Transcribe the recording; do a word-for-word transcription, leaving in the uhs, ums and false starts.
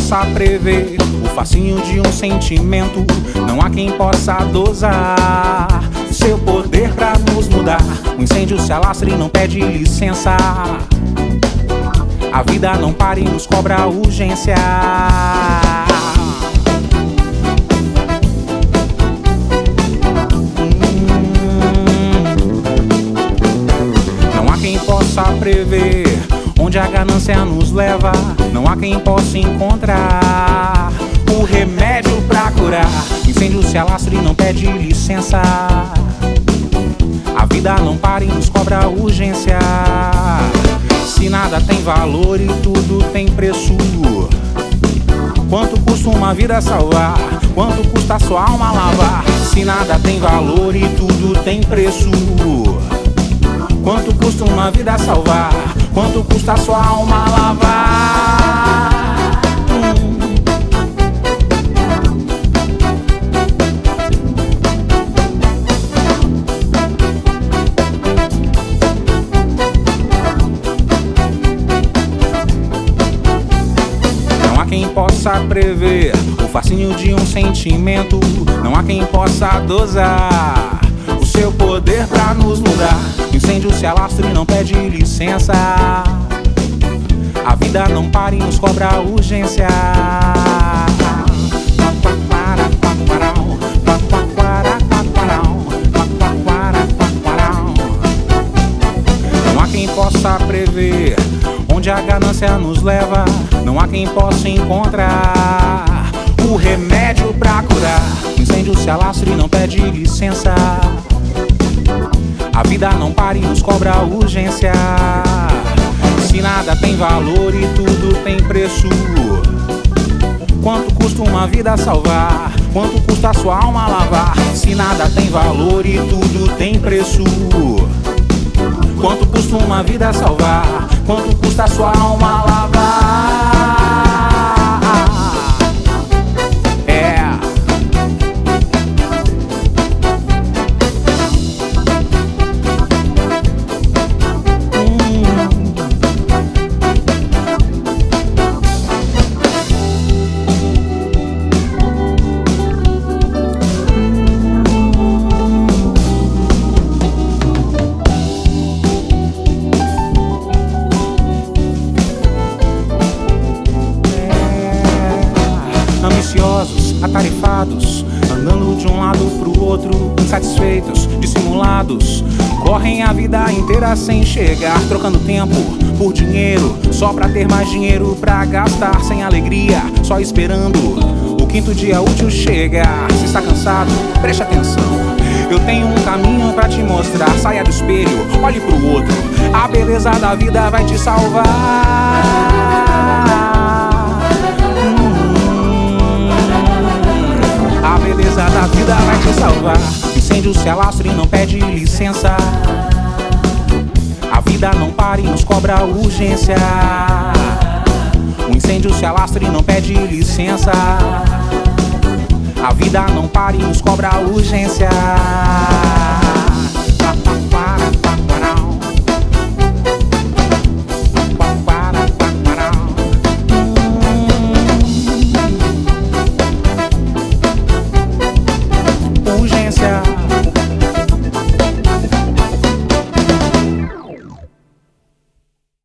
possa prever o fascínio de um sentimento. Não há quem possa dosar seu poder pra nos mudar. O incêndio se alastra e não pede licença. A vida não para e nos cobra urgência. Não há quem possa prever onde a ganância nos leva. Não há quem possa encontrar o remédio pra curar. Incêndio se alastra e não pede licença. A vida não para e nos cobra urgência. Se nada tem valor e tudo tem preço, quanto custa uma vida salvar? Quanto custa sua alma lavar? Se nada tem valor e tudo tem preço, quanto custa uma vida salvar? Quanto custa sua alma lavar? Hum. Não há quem possa prever o fascínio de um sentimento. Não há quem possa dosar o seu poder pra nos mudar. O incêndio se alastra e não pede licença. A vida não para e nos cobra urgência. Não há quem possa prever onde a ganância nos leva. Não há quem possa encontrar o remédio pra curar. O incêndio se alastra e não pede licença. A vida não para e nos cobra urgência. Se nada tem valor e tudo tem preço, quanto custa uma vida salvar? Quanto custa sua alma lavar? Se nada tem valor e tudo tem preço, quanto custa uma vida salvar? Quanto custa sua alma lavar? Ambiciosos, atarifados, andando de um lado pro outro, insatisfeitos, dissimulados, correm a vida inteira sem chegar, trocando tempo por dinheiro, só pra ter mais dinheiro pra gastar, sem alegria, só esperando o quinto dia útil chegar. Se está cansado, preste atenção, eu tenho um caminho pra te mostrar. Saia do espelho, olhe pro outro, a beleza da vida vai te salvar. A beleza da vida vai te salvar. O incêndio se alastra e não pede licença. A vida não para e nos cobra urgência. O incêndio se alastra e não pede licença. A vida não para e nos cobra urgência.